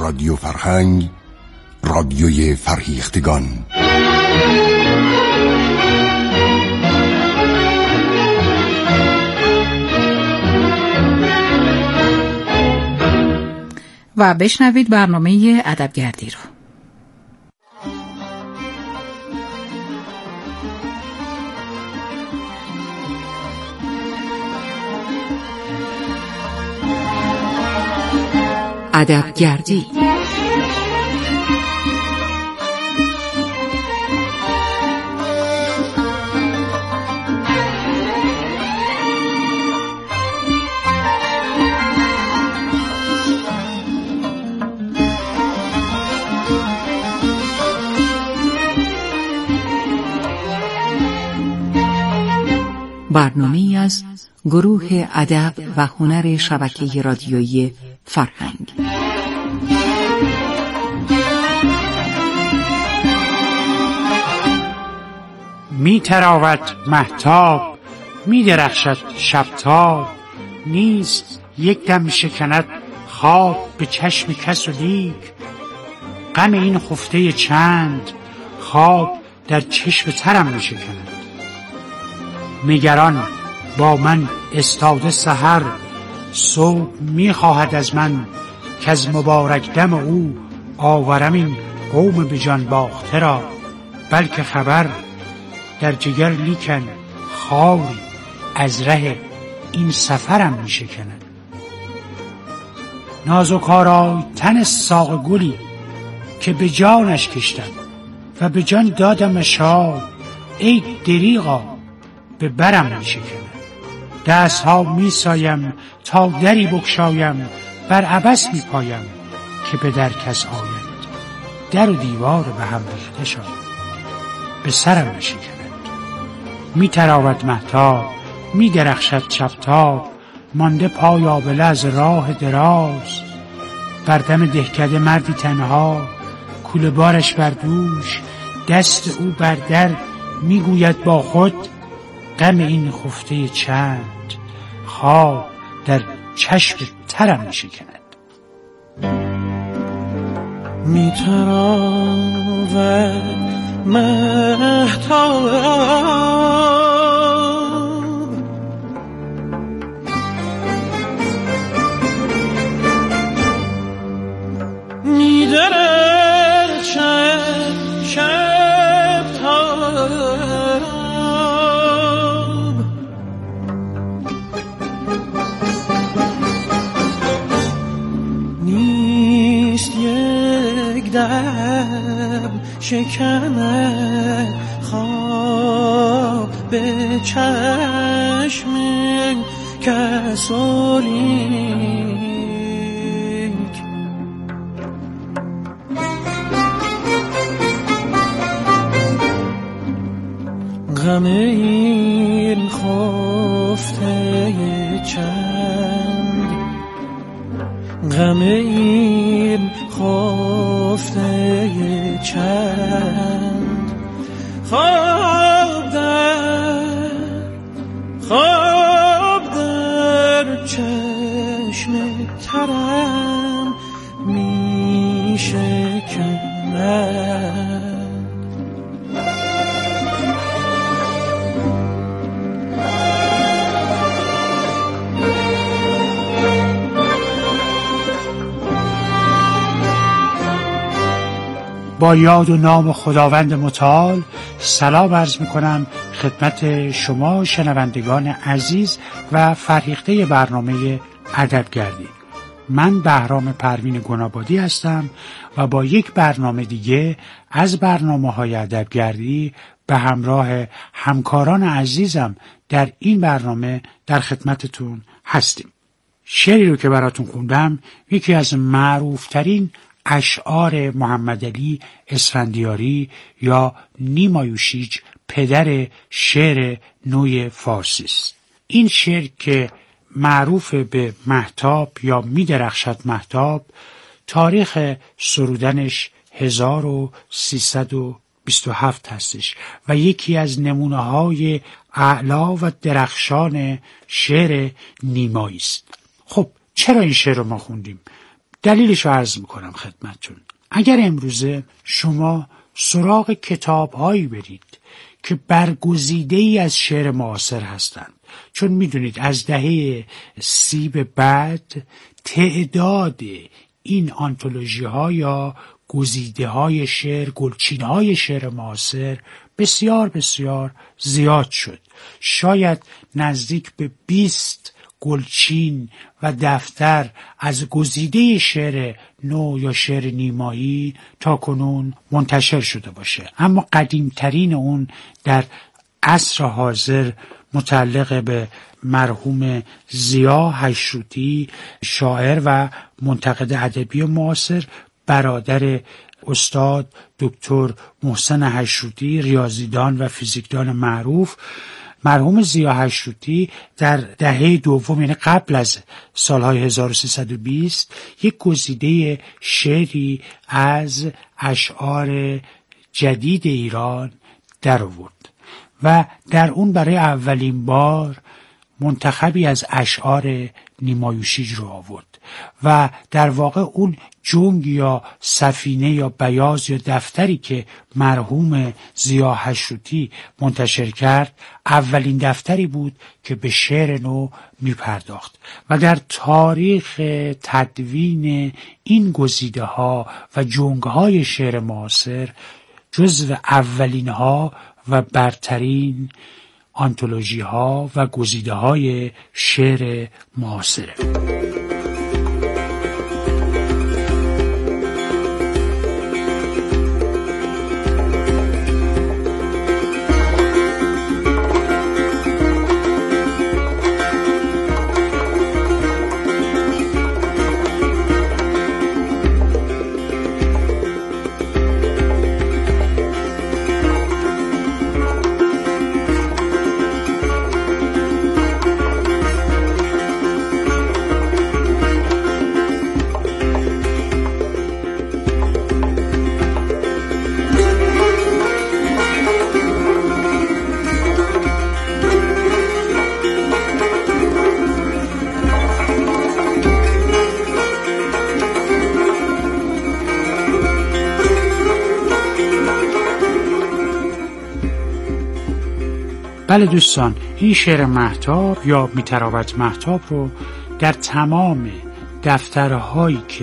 رادیو فرهنگ، رادیوی فرهیختگان. و بشنوید برنامه ادبگردی رو. ادبگردی برنامه‌ای از گروه ادب و هنر شبکه رادیویی فرهنگ. می تراود مهتاب، می درخشد شبتاب، نیست یک دم شکند خواب به چشم کس و لیک. غم این خفته چند خواب در چشم ترم می شکند. نگران با من استاده سحر، صبح می خواهد از من که از مبارک دم او آورم این قوم به جان باخته را. بلکه خبر در جگر لیکن خاری از ره این سفرم می شکند. نازک آرای تن ساق گلی که به جانش کشتم و به جان دادم شاد، ای دریغا به برم می شکند. دست ها می سایم تا دری بگشایم، بر عبث می پایم که به در کس آید. در و دیوار به هم ریخته شد، به سرم می شکند. می تراود مهتاب، می درخشد شبتاب، مانده پای آبله از راه دراز. بر دم دهکده مردی تنها، کوله بارش بر دوش، دست او بر در می گوید با خود غم این خفته چند خواب در چشم ترم می شکند. می تراود مهتاب، می درخشد شبتاب، نیست یک دم شکند خواب به چشم کس و لیک. غم این خفته چند، غم این خفته چند خواب در چشم ترم می شکند. با یاد و نام خداوند متعال سلام عرض می‌کنم خدمت شما شنوندگان عزیز و فرهیخته برنامه ادبگردی. من بهرام پروین گنابادی هستم و با یک برنامه دیگه از برنامه‌های ادبگردی به همراه همکاران عزیزم در این برنامه در خدمتتون هستیم. شعری رو که براتون خوندم یکی از معروفترین اشعار محمد علی اسفندیاری یا نیما یوشیج، پدر شعر نو فارسی است. این شعر که معروف به مهتاب یا می درخشد مهتاب، تاریخ سرودنش 1327 هستش و یکی از نمونه‌های اعلا و درخشان شعر نیمایی است. خب چرا این شعر رو ما خوندیم؟ دلیلش رو عرض میکنم خدمتتون. اگر امروزه شما سراغ کتاب‌هایی برید که برگزیده‌ای از شعر معاصر هستند، چون میدونید از دهه 30 به بعد تعداد این آنتولوژی ها یا گزیده های شعر، گلچین های شعر معاصر بسیار بسیار زیاد شد. شاید نزدیک به 20 گلچین و دفتر از گزیده شعر نو یا شعر نیمایی تا کنون منتشر شده باشه، اما قدیمترین اون در عصر حاضر متعلق به مرحوم ضیا هشروتی، شاعر و منتقد ادبی معاصر، برادر استاد دکتر محسن هشروتی، ریاضیدان و فیزیکدان معروف. مرحوم ضیا هشروتی در دهه دوم، یعنی قبل از سالهای 1320، یک گزیده شعری از اشعار جدید ایران در آورد و در اون برای اولین بار منتخبی از اشعار نیمایوشیج رو آورد و در واقع اون جنگ یا سفینه یا بیاض یا دفتری که مرحوم ضیا هشروتی منتشر کرد اولین دفتری بود که به شعر نو می پرداخت و در تاریخ تدوین این گزیده ها و جنگ های شعر معاصر جزو اولین ها و برترین آنتولوژی ها و گزیده های شعر معاصره. بله دوستان، این شعر مهتاب یا میتراوت مهتاب رو در تمام دفترهایی که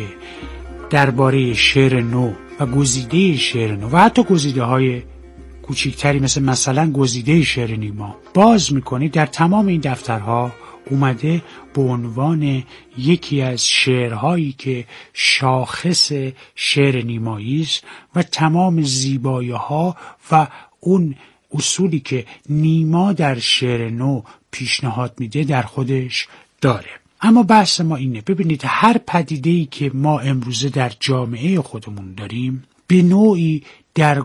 درباره شعر نو و گزیده شعر نو و حتی گزیده های کوچکتری مثلا گزیده شعر نیما باز میکنید، در تمام این دفترها اومده به عنوان یکی از شعرهایی که شاخص شعر نیمایی است و تمام زیبایی‌ها و اون اصولی که نیما در شعر نو پیشنهاد میده در خودش داره. اما بحث ما اینه، ببینید هر پدیده‌ای که ما امروزه در جامعه خودمون داریم به نوعی در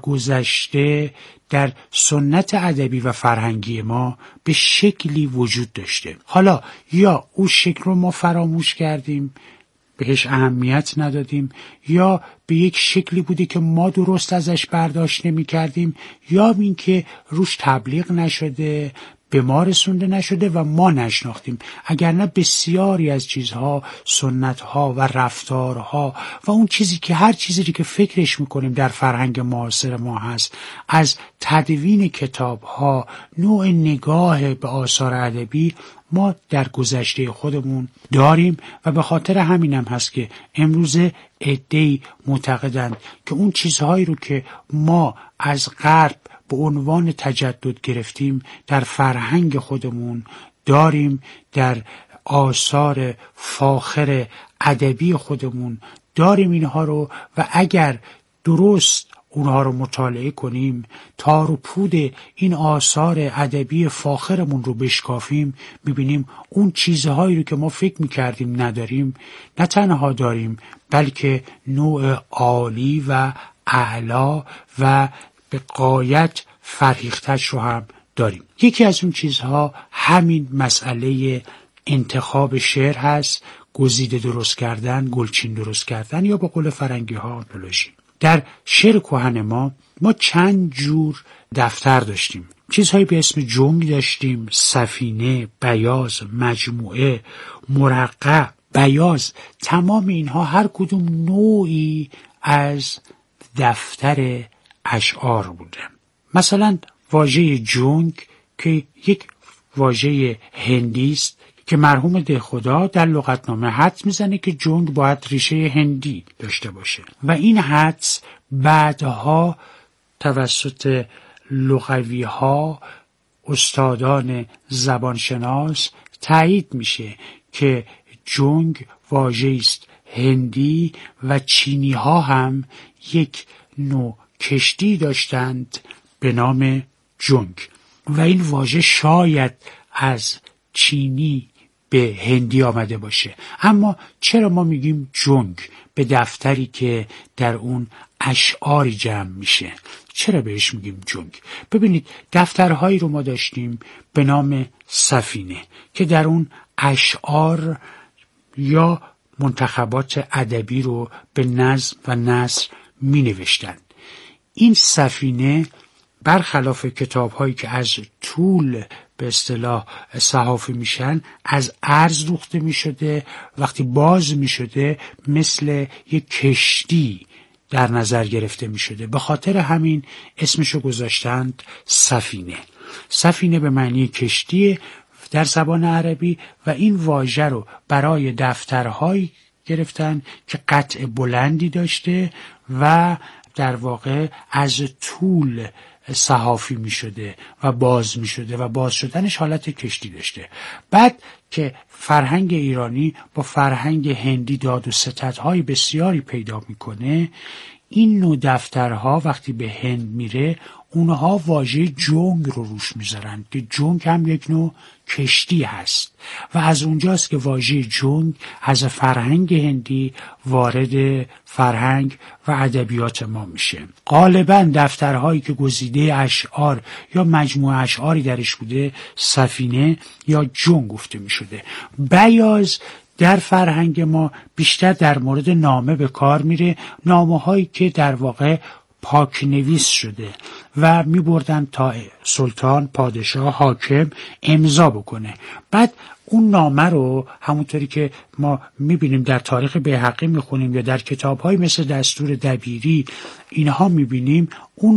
گذشته در سنت ادبی و فرهنگی ما به شکلی وجود داشته. حالا یا اون شکل رو ما فراموش کردیم، بهش اهمیت ندادیم، یا به یک شکلی بوده که ما درست ازش برداشت نمی کردیم، یا این که روش تبلیغ نشده، به ما رسونده نشده و ما نشناختیم. اگر نه بسیاری از چیزها، سنتها و رفتارها و اون چیزی که هر چیزی که فکرش میکنیم در فرهنگ معاصر ما هست، از تدوین کتابها، نوع نگاه به آثار ادبی ما در گذشته خودمون داریم و به خاطر همینم هست که امروزه عده‌ای معتقدند که اون چیزهایی رو که ما از غرب به عنوان تجدد گرفتیم در فرهنگ خودمون داریم، در آثار فاخر ادبی خودمون داریم اینها رو، و اگر درست اونها رو مطالعه کنیم، تار و پود این آثار ادبی فاخرمون رو بشکافیم، میبینیم اون چیزهایی رو که ما فکر میکردیم نداریم نه تنها داریم، بلکه نوع عالی و اعلا و به غایت فرهیختش رو هم داریم. یکی از اون چیزها همین مسئله انتخاب شعر هست، گزیده درست کردن، گلچین درست کردن، یا به قول فرنگی ها آنتولوژی. در شعر کهن ما چند جور دفتر داشتیم. چیزهایی به اسم جنگ داشتیم، سفینه، بیاض، مجموعه، مرقع بیاض، تمام اینها هر کدوم نوعی از دفتر اشعار بوده. مثلا واژه جنگ که یک واژه هندی است که مرحوم دهخدا در لغتنامه حدس میزنه که جنگ باید ریشه هندی داشته باشه و این حدس بعدها توسط لغوی ها، استادان زبانشناس تایید میشه که جنگ واژه‌ای است هندی و چینی ها هم یک نوع کشتی داشتند به نام جنگ و این واژه شاید از چینی به هندی آمده باشه. اما چرا ما میگیم جنگ به دفتری که در اون اشعاری جمع میشه؟ چرا بهش میگیم جنگ؟ ببینید دفترهایی رو ما داشتیم به نام سفینه که در اون اشعار یا منتخبات ادبی رو به نظم و نثر می نوشتن. این سفینه برخلاف کتاب‌هایی که از طول به اصطلاح صحافی میشن از عرض دوخته میشده، وقتی باز میشده مثل یک کشتی در نظر گرفته میشده. به خاطر همین اسمشو گذاشتند سفینه. سفینه به معنی کشتی در زبان عربی و این واژه رو برای دفترهایی گرفتن که قطع بلندی داشته و در واقع از طول صحافی می شده و باز می شده و باز شدنش حالت کشتی داشته. بعد که فرهنگ ایرانی با فرهنگ هندی داد و ستدهای بسیاری پیدا میکنه، این نوع دفترها وقتی به هند میره اونها واژه جنگ رو روش میذارن که جنگ هم یک نوع کشتی هست و از اونجاست که واژه جنگ از فرهنگ هندی وارد فرهنگ و ادبیات ما میشه. غالبا دفترهایی که گزیده اشعار یا مجموعه اشعاری درش بوده سفینه یا جنگ گفته میشده. بیاض در فرهنگ ما بیشتر در مورد نامه به کار میره، نامه هایی که در واقع پاک نویس شده و می بردن تا سلطان، پادشاه، حاکم امضا بکنه. بعد اون نامه رو همونطوری که ما میبینیم در تاریخ بیهقی میخونیم یا در کتاب‌های مثل دستور دبیری اینها میبینیم، اون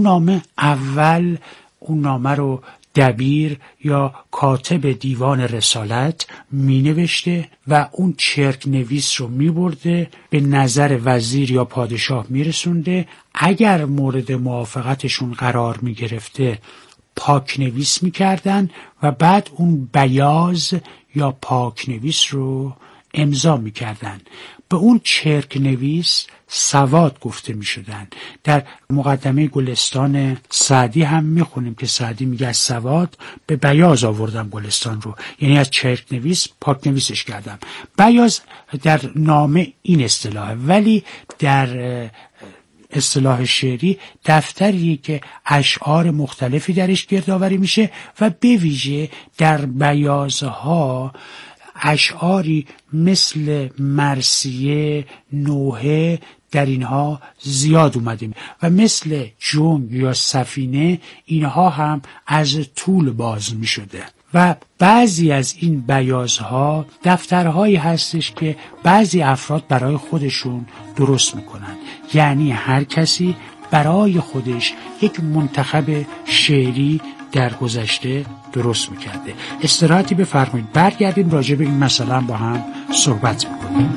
نامه رو دبیر یا کاتب دیوان رسالت می نوشته و اون چرک نویس رو می برده به نظر وزیر یا پادشاه می رسونده. اگر مورد موافقتشون قرار می گرفته پاک نویس می کردن و بعد اون بیاض یا پاک نویس رو امضا می کردن. به اون چرک نویس سواد گفته می شدن. در مقدمه گلستان سعدی هم می خونیم که سعدی میگه از سواد به بیاض آوردم گلستان رو، یعنی از چرک نویس پاک نویسش کردم. بیاض در نامه این اصطلاحه، ولی در اصطلاح شعری دفتری که اشعار مختلفی درش گردآوری میشه و به ویژه در بیاضها اشعاری مثل مرثیه، نوحه در اینها زیاد اومده و مثل جنگ یا سفینه اینها هم از طول باز می شده. و بعضی از این بیاضها دفترهایی هستش که بعضی افراد برای خودشون درست میکنن، یعنی هر کسی برای خودش یک منتخب شعری در گذشته درست میکرده. استراحتی بفرمایید، برگردیم راجع به این مسئله با هم صحبت میکنیم.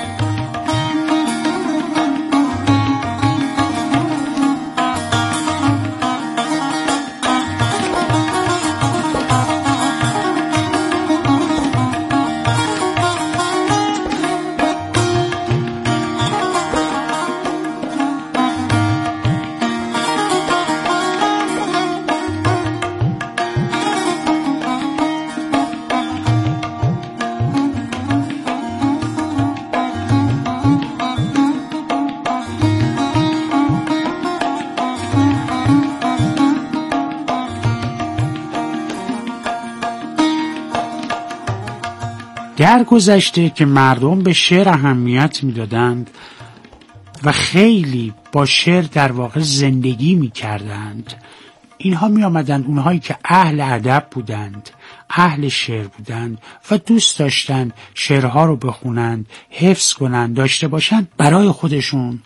در گذشته که مردم به شعر اهمیت میدادند و خیلی با شعر در واقع زندگی میکردند، اینها می آمدند، اونهایی که اهل ادب بودند، اهل شعر بودند و دوست داشتند شعرها رو بخونند، حفظ کنند، داشته باشند، برای خودشون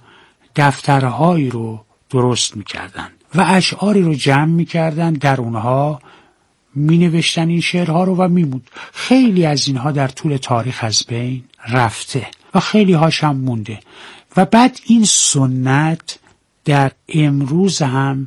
دفترهایی رو درست میکردند و اشعاری رو جمع میکردند، در اونها مینوشتن این شعرها رو و میموند. خیلی از اینها در طول تاریخ از بین رفته و خیلی هاش هم مونده و بعد این سنت در امروز هم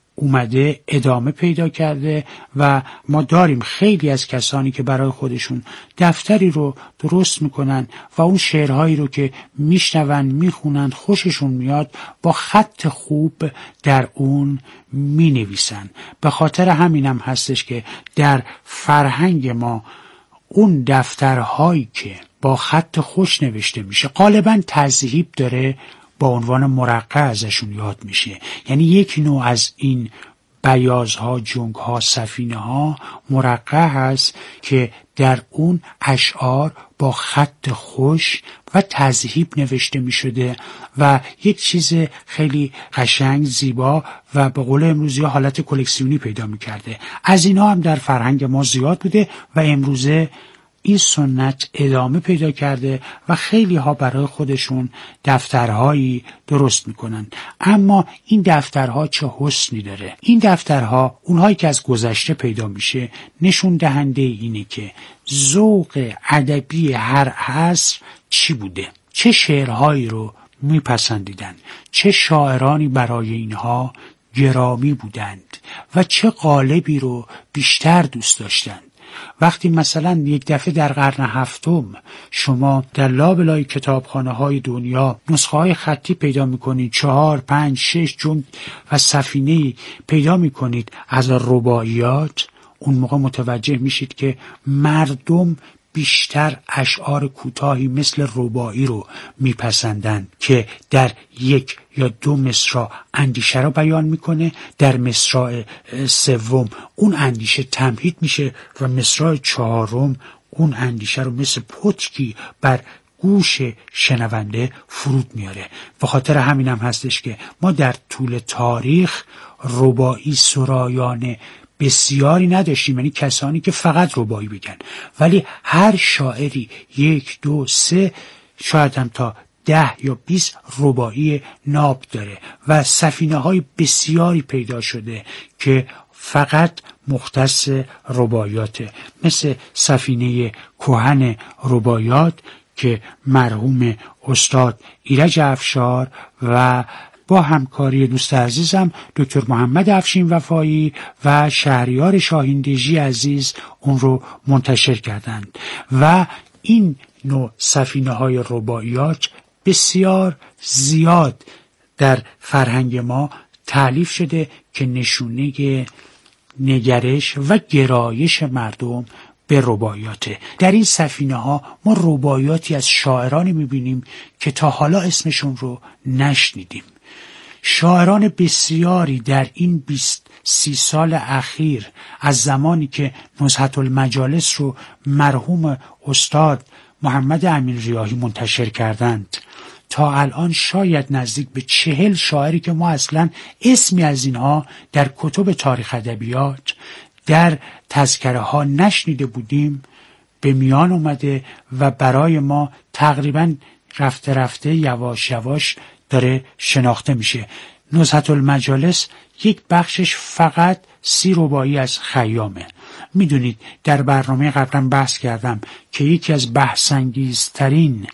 اومده ادامه پیدا کرده و ما داریم خیلی از کسانی که برای خودشون دفتری رو درست میکنن و اون شعرهایی رو که میشنون میخونن خوششون میاد با خط خوب در اون مینویسن. به خاطر همینم هستش که در فرهنگ ما اون دفترهایی که با خط خوش نوشته میشه غالبا تذهیب داره، با عنوان مرقع ازشون یاد میشه. یعنی یک نوع از این بیازها، جنگها، سفینه ها مرقع هست که در اون اشعار با خط خوش و تذهیب نوشته میشده و یک چیز خیلی قشنگ، زیبا و به قول امروزی حالت کلکسیونی پیدا میکرده. از اینا هم در فرهنگ ما زیاد بوده و امروزه این سنت ادامه پیدا کرده و خیلی ها برای خودشون دفترهایی درست میکنن. اما این دفترها چه حسنی داره. این دفترها، اونهایی که از گذشته پیدا میشه، نشون دهنده اینه که ذوق ادبی هر عصر چی بوده، چه شعرهایی رو میپسندیدن، چه شاعرانی برای اینها گرامی بودند و چه قالبی رو بیشتر دوست داشتند. وقتی مثلا یک دفعه در قرن هفتم شما در لابلای کتابخانه های دنیا نسخه های خطی پیدا میکنید، 4، 5، 6 جنگ و سفینه پیدا میکنید از رباعیات، اون موقع متوجه میشید که مردم بیشتر اشعار کوتاهی مثل رباعی رو میپسندن که در 1 یا 2 مصرع اندیشه رو بیان میکنه، در مصرع 3 اون اندیشه تمهید میشه و مصرع 4 اون اندیشه رو مثل پتکی بر گوش شنونده فرود میاره. به خاطر همین هم هستش که ما در طول تاریخ رباعی سرایان بسیاری نداشتیم، یعنی کسانی که فقط رباعی بگن، ولی هر شاعری 1، 2، 3 شاید هم تا 10 یا 20 رباعی ناب داره و سفینه های بسیاری پیدا شده که فقط مختص رباعیاته، مثل سفینه کهن رباعیات که مرحوم استاد ایرج افشار و با همکاری دوست عزیزم دکتر محمد افشین وفایی و شهریار شاهیندژی عزیز اون رو منتشر کردند و این نوع سفینه های رباعیات بسیار زیاد در فرهنگ ما تألیف شده که نشونه نگرش و گرایش مردم به رباعیاته. در این سفینه ها ما رباعیاتی از شاعرانی میبینیم که تا حالا اسمشون رو نشنیدیم. شاعران بسیاری در این 20-30 سال اخیر از زمانی که نزهة المجالس رو مرحوم استاد محمد امین ریاحی منتشر کردند تا الان شاید نزدیک به 40 شاعری که ما اصلا اسمی از اینها در کتب تاریخ ادبیات در تذکره ها نشنیده بودیم به میان اومده و برای ما تقریبا رفته رفته یواش یواش داره شناخته میشه. نزهة المجالس یک بخشش فقط 30 رباعی از خیامه. میدونید در برنامه قبلا بحث کردم که یکی از بحث‌انگیزترین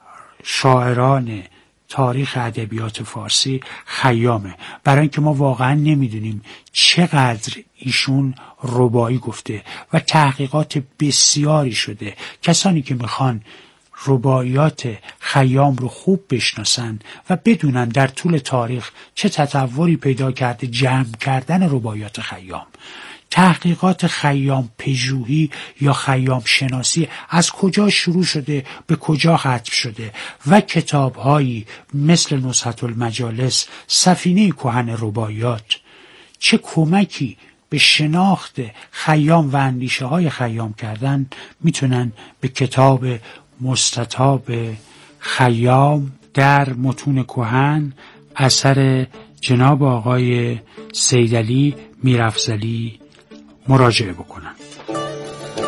شاعران تاریخ ادبیات فارسی خیامه، برای اینکه ما واقعا نمیدونیم چقدر ایشون رباعی گفته و تحقیقات بسیاری شده. کسانی که میخوان رباعیات خیام رو خوب بشناسن و بدونن در طول تاریخ چه تطوری پیدا کرده جمع کردن رباعیات خیام، تحقیقات خیام پژوهی یا خیام شناسی از کجا شروع شده به کجا ختم شده و کتاب‌هایی مثل نزهة المجالس، سفینه کهن رباعیات چه کمکی به شناخت خیام و اندیشه های خیام کردن، میتونن به کتاب مستطاب خیام در متون کهن اثر جناب آقای سیدعلی میرافضلی مراجعه بکنن.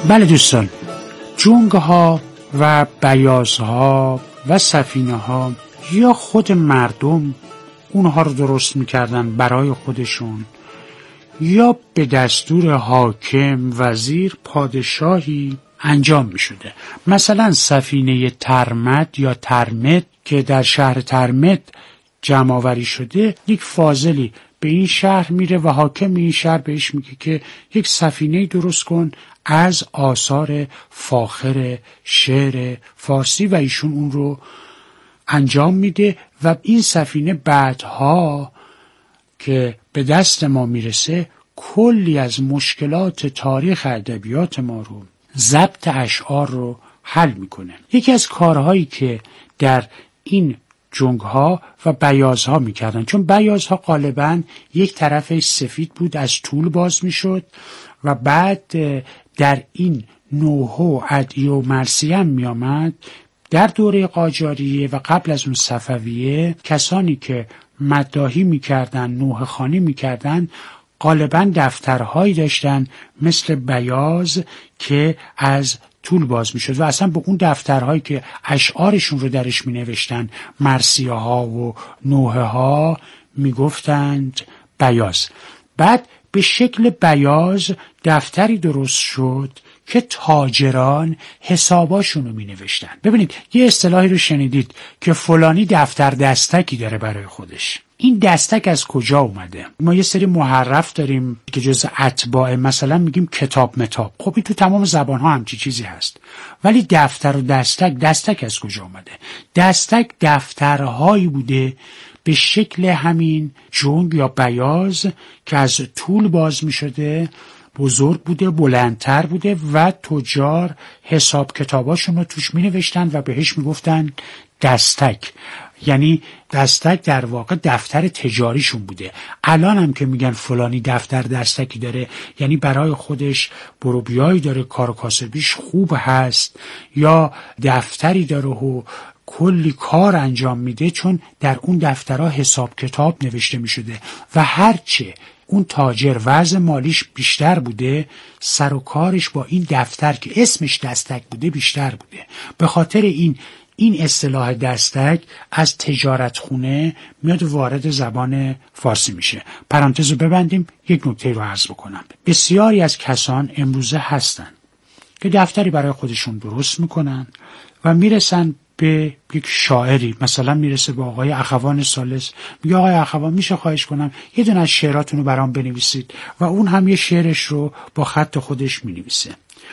بله دوستان، جنگ‌ها و بیازها و سفینه‌ها یا خود مردم اونها رو درست می‌کردن برای خودشون یا به دستور حاکم، وزیر، پادشاهی انجام می‌شده. مثلا سفینه ترمد یا ترمد که در شهر ترمد جمع‌آوری شده، یک فاضلی به این شهر میره و حاکم این شهر بهش میگه که یک سفینه درست کن از آثار فاخر شعر فارسی و ایشون اون رو انجام میده و این سفینه بعدها که به دست ما میرسه کلی از مشکلات تاریخ ادبیات ما رو، ضبط اشعار رو حل میکنه. یکی از کارهایی که در این جنگ‌ها و بیازها میکردن، چون بیازها غالباً یک طرفش سفید بود، از طول باز میشد و بعد در این نوحه و ادعیه و مرثیه می آمد. در دوره قاجاریه و قبل از اون صفویه کسانی که مداحی میکردن، نوحه خوانی میکردن، غالباً دفترهایی داشتن مثل بیاز که از طول باز میشد و اصلا به اون دفترهایی که اشعارشون رو درش می نوشتن، مرثیه ها و نوحه ها، می گفتند بیاز. بعد به شکل بیاز دفتری درست شد که تاجران حساباشون رو می نوشتن. ببینید یه اصطلاحی رو شنیدید که فلانی دفتر دستکی داره برای خودش. این دستک از کجا اومده؟ ما یه سری محرف داریم که جز اتباع، مثلا میگیم کتاب متاب. خب این تو تمام زبان ها همچی چیزی هست، ولی دفتر و دستک از کجا اومده؟ دستک دفترهایی بوده به شکل همین جنگ یا بیاز که از طول باز می شده، بزرگ بوده، بلندتر بوده و تجار حساب کتاباشون رو توش می نوشتن و بهش می گفتن دستک. یعنی دستک در واقع دفتر تجاریشون بوده. الان هم که میگن فلانی دفتر دستکی داره، یعنی برای خودش بروبیایی داره، کار و کاسبیش خوب هست، یا دفتری داره و کلی کار انجام میده، چون در اون دفترها حساب کتاب نوشته میشده و هرچه اون تاجر وضع مالیش بیشتر بوده، سر و کارش با این دفتر که اسمش دستک بوده بیشتر بوده. به خاطر این اصطلاح دستک از تجارت خونه میاد وارد زبان فارسی میشه. پرانتز رو ببندیم، یک نکته رو عرض بکنم. بسیاری از کسان امروزه هستن که دفتری برای خودشون درست میکنن و میرسن به یک شاعری، مثلا میرسه به آقای اخوان ثالث، میگه آقای اخوان میشه خواهش کنم یه دونه از شعراتونو برام بنویسید و اون هم یه شعرش رو با خط خودش مینویسه.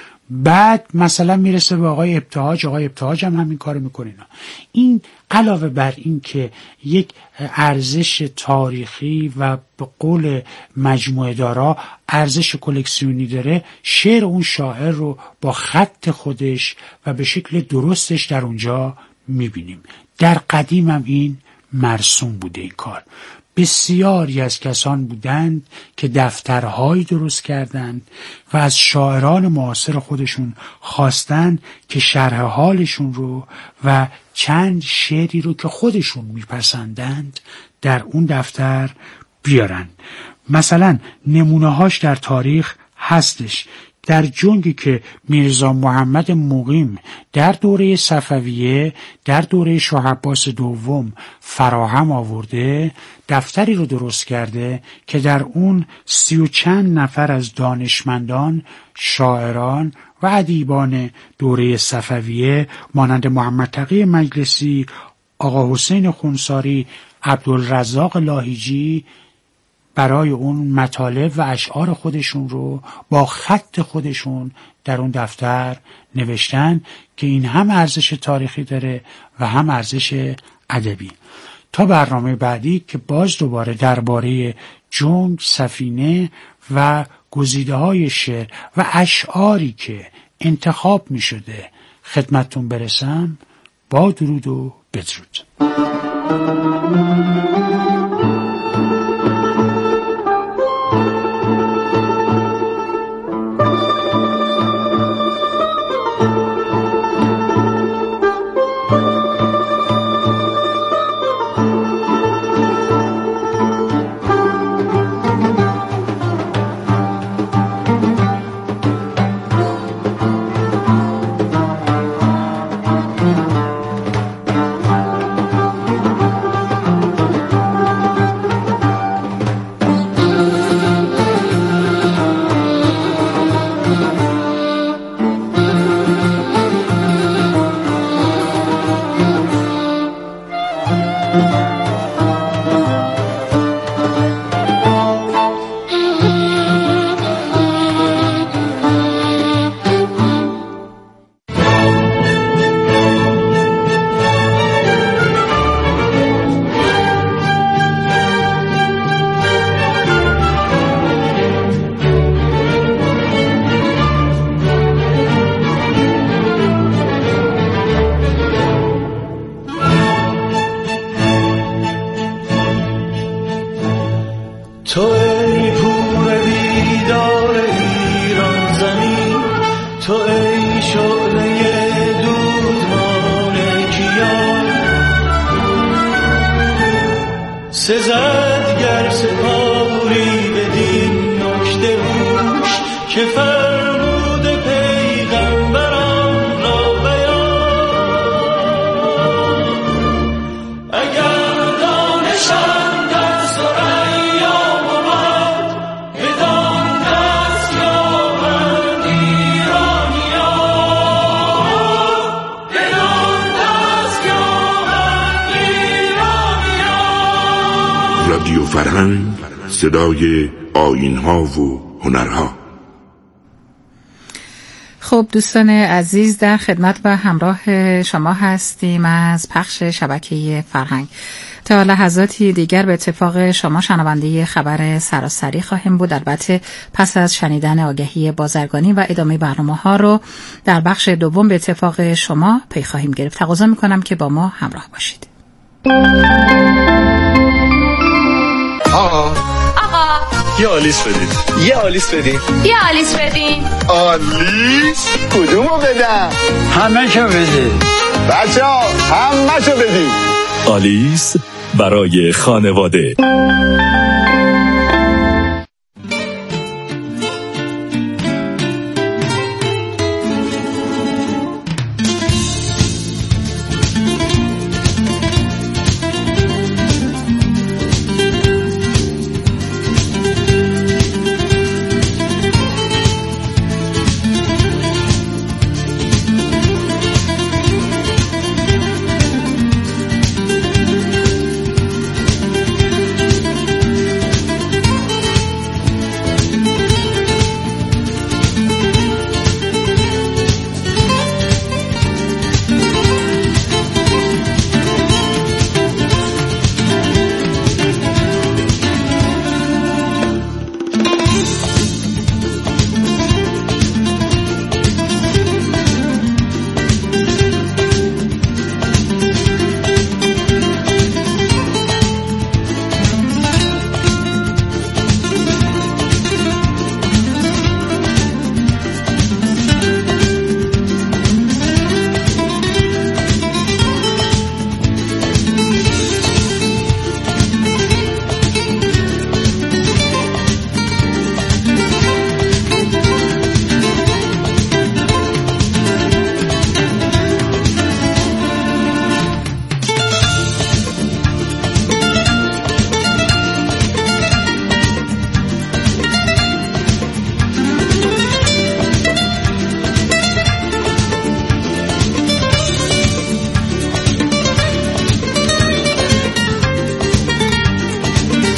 بعد مثلا میرسه به آقای ابتهاج، آقای ابتهاج هم همین کارو میکنه. این علاوه بر این که یک ارزش تاریخی و به قول مجموعه دارا ارزش کلکسیونی داره، شعر اون شاعر رو با خط خودش و به شکل درستش در اونجا میبینیم. در قدیم هم این مرسوم بوده این کار. بسیاری از کسان بودند که دفترهایی درست کردند و از شاعران معاصر خودشون خواستند که شرح حالشون رو و چند شعری رو که خودشون میپسندند در اون دفتر بیارن. مثلا نمونه‌هاش در تاریخ هستش. در جنگی که میرزا محمد مقیم در دوره صفویه، در دوره شاه عباس دوم فراهم آورده، دفتری رو درست کرده که در اون 30 و چند نفر از دانشمندان، شاعران و ادیبان دوره صفویه مانند محمد تقی مجلسی، آقا حسین خونساری، عبدالرزاق لاهیجی برای اون مطالب و اشعار خودشون رو با خط خودشون در اون دفتر نوشتن که این هم ارزش تاریخی داره و هم ارزش ادبی. تا برنامه بعدی که باز دوباره درباره جنگ، سفینه و گزیده‌های شعر و اشعاری که انتخاب می شده خدمتتون برسم، با درود و بدرود. تو ای پور بیدار ایران زمین، تو ای شعله دودمان کیان، سزد گر سپاری بدین نکته هوش که فرمود پیغمبران را بیان. اگر دانشم در ثریا بود، بدان دست یابند ایرانیان، بدان دست یابند ایرانیان. رادیو فرهنگ، صدای آیین‌ها و هنرها. خب دوستان عزیز، در خدمت و همراه شما هستیم از پخش شبکه فرهنگ. تا لحظاتی دیگر به اتفاق شما شنونده خبر سراسری خواهیم بود. البته پس از شنیدن آگهی بازرگانی و ادامه برنامه‌ها رو در بخش دوم به اتفاق شما پی خواهیم گرفت. تقاضا می‌کنم که با ما همراه باشید. آقا یه آلیس بدین. یه آلیس بدین. یه آلیس بدین. آلیس؟ کدومو بدم؟ همه شو بدین. بچه ها همه شو بدین. آلیس برای خانواده.